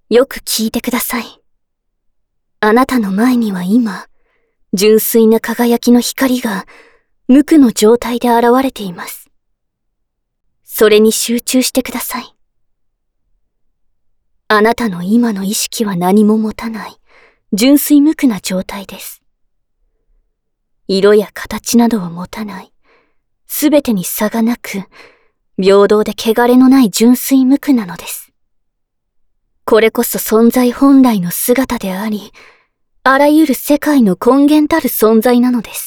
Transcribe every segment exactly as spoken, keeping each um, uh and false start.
よく聞いてください。あなたの前には今、純粋な輝きの光が無垢の状態で現れています。それに集中してください。あなたの今の意識は何も持たない純粋無垢な状態です。色や形などを持たない、すべてに差がなく、平等で汚れのない純粋無垢なのです。これこそ存在本来の姿であり、あらゆる世界の根源たる存在なのです。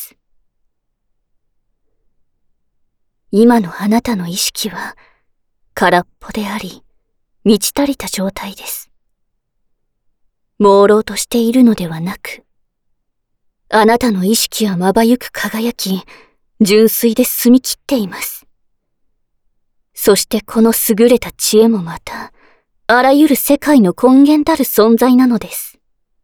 今のあなたの意識は空っぽであり、満ち足りた状態です。朦朧としているのではなく、あなたの意識はまばゆく輝き、純粋で澄み切っています。そしてこの優れた知恵もまた、あらゆる世界の根源たる存在なのです。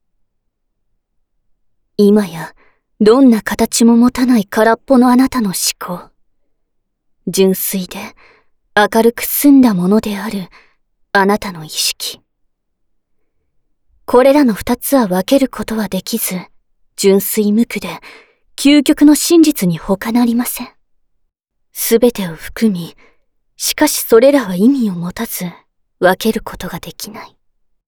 今や、どんな形も持たない空っぽのあなたの思考。純粋で、明るく澄んだものである、あなたの意識。これらの二つは分けることはできず、純粋無垢で、究極の真実に他なりません。すべてを含み、しかしそれらは意味を持たず、分けることができない。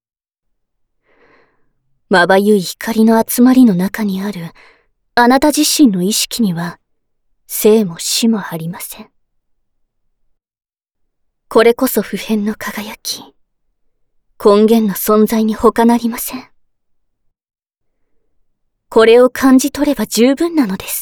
まばゆい光の集まりの中にある、あなた自身の意識には、生も死もありません。これこそ不変の輝き、根源の存在に他なりません。これを感じ取れば十分なのです。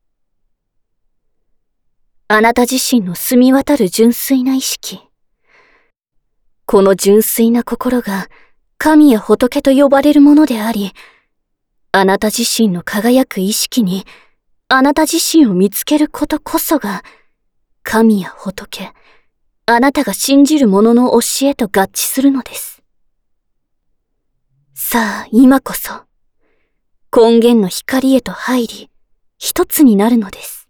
あなた自身の澄み渡る純粋な意識。この純粋な心が神や仏と呼ばれるものであり、あなた自身の輝く意識にあなた自身を見つけることこそが神や仏、あなたが信じるものの教えと合致するのです。さあ今こそ根源の光へと入り一つになるのです。